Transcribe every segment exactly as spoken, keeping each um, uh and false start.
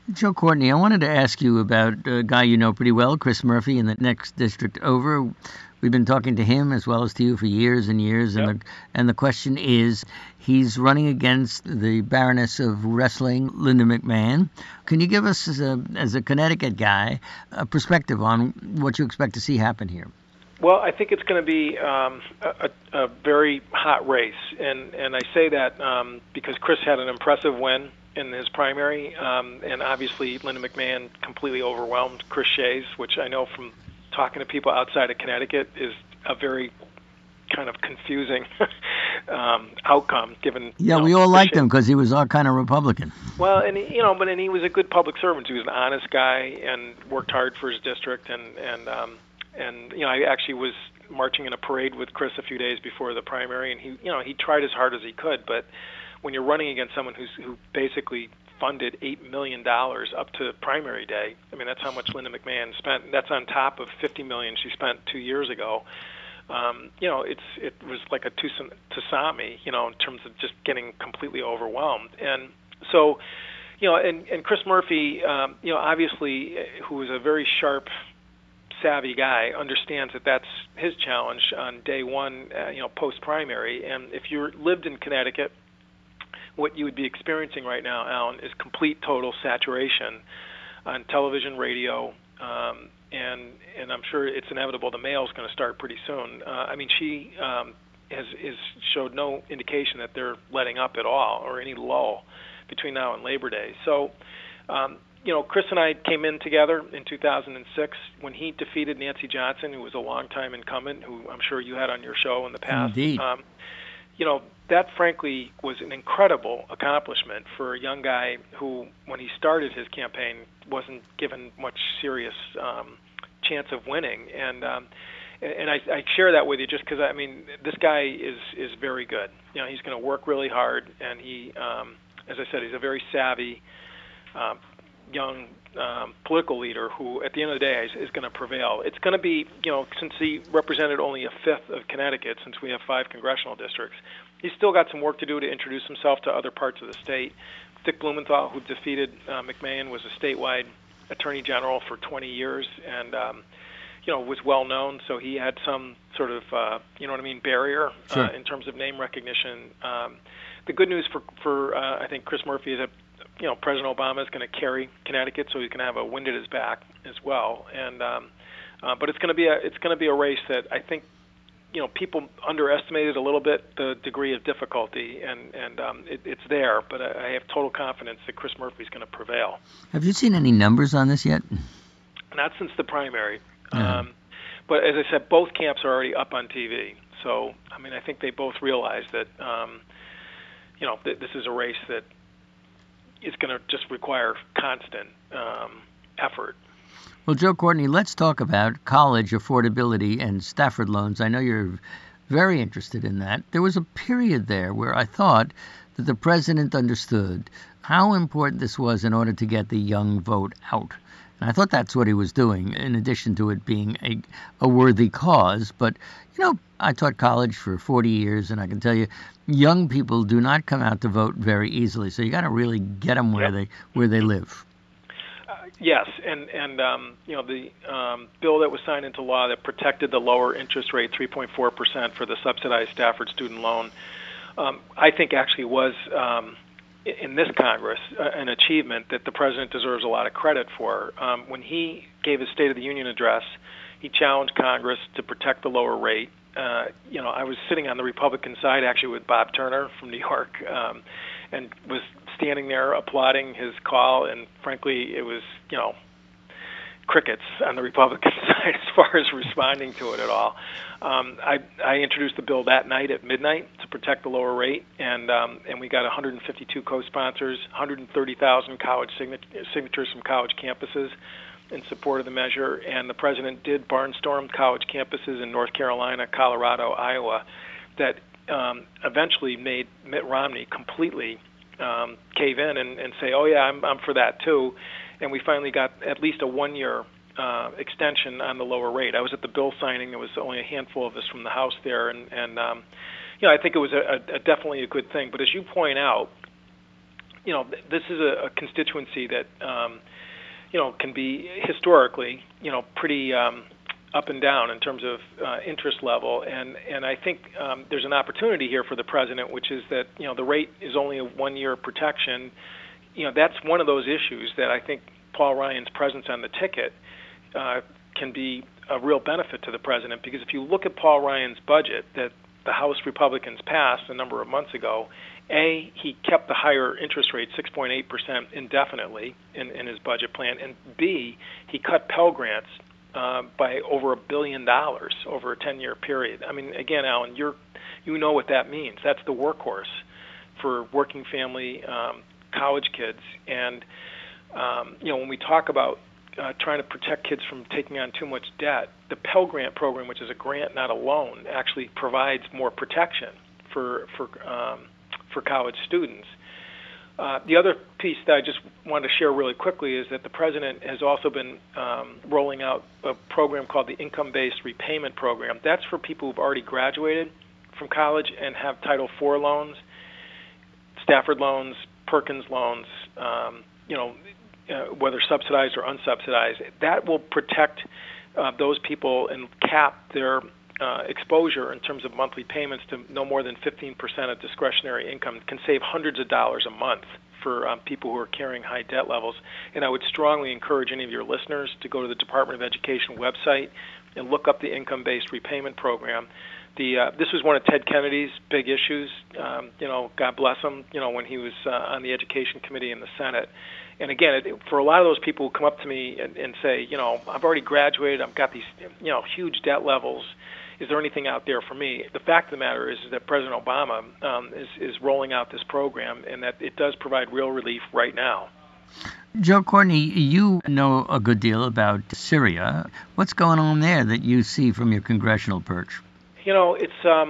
Joe Courtney, I wanted to ask you about a guy you know pretty well, Chris Murphy, in the next district over. We've been talking to him as well as to you for years and years, and Yep. the and the question is, he's running against the Baroness of Wrestling, Linda McMahon. Can you give us, as a as a Connecticut guy, a perspective on what you expect to see happen here? Well, I think it's going to be um, a, a very hot race, and and I say that um, because Chris had an impressive win in his primary, um, and obviously Linda McMahon completely overwhelmed Chris Shays, which I know from talking to people outside of Connecticut is a very kind of confusing um, outcome. Given Yeah, you know, we all Chris liked Shays- him because he was our kind of Republican. Well, and he, you know, but and he was a good public servant. He was an honest guy and worked hard for his district, and and um, and you know, I actually was marching in a parade with Chris a few days before the primary, and he, you know, he tried as hard as he could. But when you're running against someone who's who basically funded eight million dollars up to primary day, I mean, that's how much Linda McMahon spent. That's on top of fifty million dollars she spent two years ago. Um, you know, it's it was like a tsunami, you know, in terms of just getting completely overwhelmed. And so, you know, and, and Chris Murphy, um, you know, obviously, who is a very sharp, savvy guy, understands that that's his challenge on day one, uh, you know, post-primary. And if you lived in Connecticut, what you would be experiencing right now, Alan, is complete, total saturation on television, radio, um, and and I'm sure it's inevitable the mail's going to start pretty soon. Uh, I mean, she um, has, has showed no indication that they're letting up at all or any lull between now and Labor Day. So, um, you know, Chris and I came in together in two thousand six when he defeated Nancy Johnson, who was a longtime incumbent, who I'm sure you had on your show in the past. Indeed. Um, you know, that frankly was an incredible accomplishment for a young guy who, when he started his campaign, wasn't given much serious um, chance of winning. And um, and I, I share that with you just because, I mean, this guy is, is very good. You know, he's going to work really hard, and he, um, as I said, he's a very savvy, uh, young um, political leader who, at the end of the day, is, is going to prevail. It's going to be, you know, since he represented only a fifth of Connecticut, since we have five congressional districts, he's still got some work to do to introduce himself to other parts of the state. Dick Blumenthal, who defeated uh, McMahon, was a statewide attorney general for twenty years, and um, you know, was well known. So he had some sort of, uh, you know what I mean, barrier Sure. uh, in terms of name recognition. Um, the good news for for uh, I think Chris Murphy is that, you know, President Obama is going to carry Connecticut, so he's going to have a wind at his back as well. And um, uh, but it's going to be a it's going to be a race that I think, you know, people underestimated a little bit the degree of difficulty, and and um, it, it's there. But I, I have total confidence that Chris Murphy is going to prevail. Have you seen any numbers on this yet? Not since the primary. Yeah. Um, but as I said, both camps are already up on T V. So I mean, I think they both realize that um, you know th- this is a race that is going to just require constant um, effort. Well, Joe Courtney, let's talk about college affordability and Stafford loans. I know you're very interested in that. There was a period there where I thought that the president understood how important this was in order to get the young vote out. And I thought that's what he was doing, in addition to it being a, a worthy cause. But, you know, I taught college for forty years, and I can tell you, young people do not come out to vote very easily. So you got to really get them where Yep. they where they live. Yes, and and um, you know, the um, bill that was signed into law that protected the lower interest rate, three point four percent for the subsidized Stafford student loan, um, I think actually was um, in this Congress uh, an achievement that the president deserves a lot of credit for. Um, when he gave his State of the Union address, he challenged Congress to protect the lower rate. Uh, you know, I was sitting on the Republican side actually with Bob Turner from New York, um, and was standing there applauding his call, and frankly, it was, you know, crickets on the Republican side as far as responding to it at all. Um, I, I introduced the bill that night at midnight to protect the lower rate, and um, and we got one hundred fifty-two co-sponsors, one hundred thirty thousand college signa- signatures from college campuses in support of the measure, and the president did barnstorm college campuses in North Carolina, Colorado, Iowa, that um, eventually made Mitt Romney completely um, cave in and, and say, oh, yeah, I'm, I'm for that, too. And we finally got at least a one-year uh, extension on the lower rate. I was at the bill signing. There was only a handful of us from the House there, and, and um, you know, I think it was a, a, a definitely a good thing. But as you point out, you know, th- this is a, a constituency that, um, you know, can be historically, you know, pretty um, up and down in terms of uh, interest level, and and I think um, there's an opportunity here for the president, which is that, you know, the rate is only a one-year protection. You know, that's one of those issues that I think Paul Ryan's presence on the ticket uh, can be a real benefit to the president, because if you look at Paul Ryan's budget that the House Republicans passed a number of months ago, A, he kept the higher interest rate, six point eight percent, indefinitely in, in his budget plan, and B, he cut Pell Grants uh, by over a billion dollars over a ten-year period. I mean, again, Alan, you're you know what that means. That's the workhorse for working family um, college kids, and um, you know, when we talk about Uh, trying to protect kids from taking on too much debt, the Pell Grant program, which is a grant, not a loan, actually provides more protection for for um, for college students. Uh, the other piece that I just wanted to share really quickly is that the president has also been um, rolling out a program called the Income-Based Repayment Program. That's for people who've already graduated from college and have Title four loans, Stafford loans, Perkins loans, um, you know, Uh, whether subsidized or unsubsidized. That will protect uh, those people and cap their uh, exposure in terms of monthly payments to no more than fifteen percent of discretionary income. Can save hundreds of dollars a month for um, people who are carrying high debt levels. And I would strongly encourage any of your listeners to go to the Department of Education website and look up the Income-Based Repayment Program. The uh, this was one of Ted Kennedy's big issues. Um, you know, God bless him. You know, when he was uh, on the Education Committee in the Senate. And again, it, for a lot of those people who come up to me and, and say, you know, I've already graduated, I've got these, you know, huge debt levels. Is there anything out there for me? The fact of the matter is, is that President Obama um, is, is rolling out this program, and that it does provide real relief right now. Joe Courtney, you know a good deal about Syria. What's going on there that you see from your congressional perch? You know, it's um,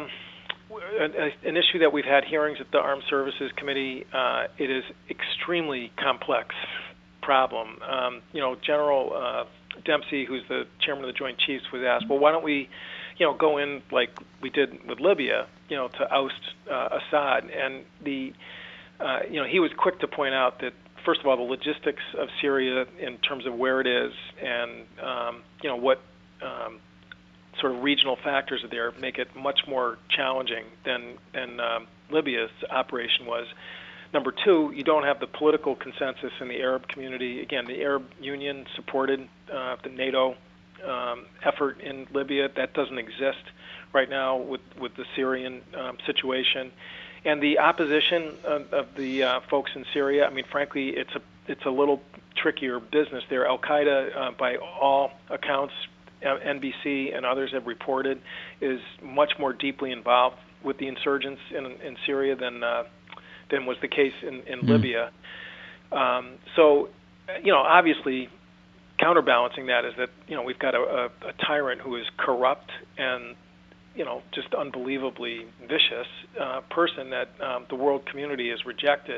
an, an issue that we've had hearings at the Armed Services Committee. Uh, it is extremely complex problem. Um, you know, General uh, Dempsey, who's the chairman of the Joint Chiefs, was asked, well, why don't we, you know, go in like we did with Libya, you know, to oust uh, Assad? And the, uh, you know, he was quick to point out that, first of all, the logistics of Syria in terms of where it is and, um, you know, what um, sort of regional factors are there make it much more challenging than, than um, Libya's operation was. Number two, you don't have the political consensus in the Arab community. Again, the Arab Union supported uh, the NATO um, effort in Libya. That doesn't exist right now with, with the Syrian um, situation. And the opposition of, of the uh, folks in Syria, I mean, frankly, it's a it's a little trickier business there. Al-Qaeda, uh, by all accounts, N B C and others have reported, is much more deeply involved with the insurgents in, in Syria than uh, than was the case in, in mm. Libya. Um, so, you know, obviously, counterbalancing that is that, you know, we've got a, a, a tyrant who is corrupt and, you know, just unbelievably vicious uh, person that um, the world community has rejected.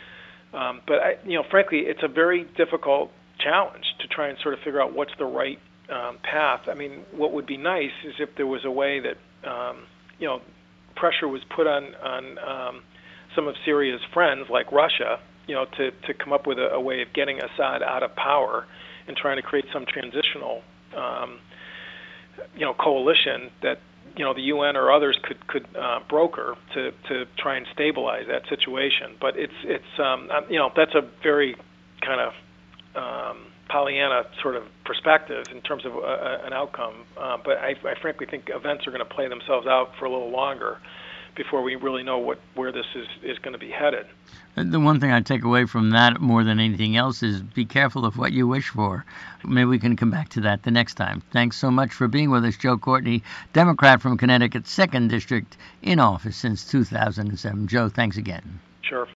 Um, but, I, you know, frankly, it's a very difficult challenge to try and sort of figure out what's the right Um, path. I mean, what would be nice is if there was a way that, um, you know, pressure was put on on um, some of Syria's friends, like Russia, you know, to, to come up with a, a way of getting Assad out of power and trying to create some transitional, um, you know, coalition that, you know, the U N or others could could uh, broker to to try and stabilize that situation. But it's it's um, you know, that's a very kind of um, Pollyanna sort of perspective in terms of uh, an outcome, uh, but I, I frankly think events are going to play themselves out for a little longer before we really know what where this is, is going to be headed. The one thing I take away from that more than anything else is be careful of what you wish for. Maybe we can come back to that the next time. Thanks so much for being with us, Joe Courtney, Democrat from Connecticut's second District, in office since two thousand seven. Joe, thanks again. Sure.